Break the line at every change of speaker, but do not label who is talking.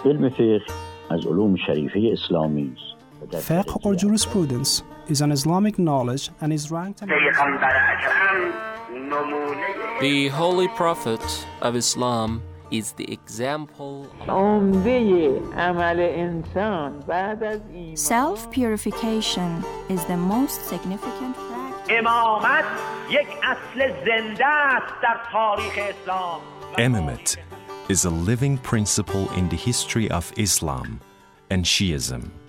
علم فقه از علوم شریفه اسلامی است.
Fiqh or jurisprudence is an Islamic knowledge and is ranked
The Holy Prophet of Islam is the example
Self-purification is the most significant practice.
Imamate is a living principle in the history of Islam and Shiism.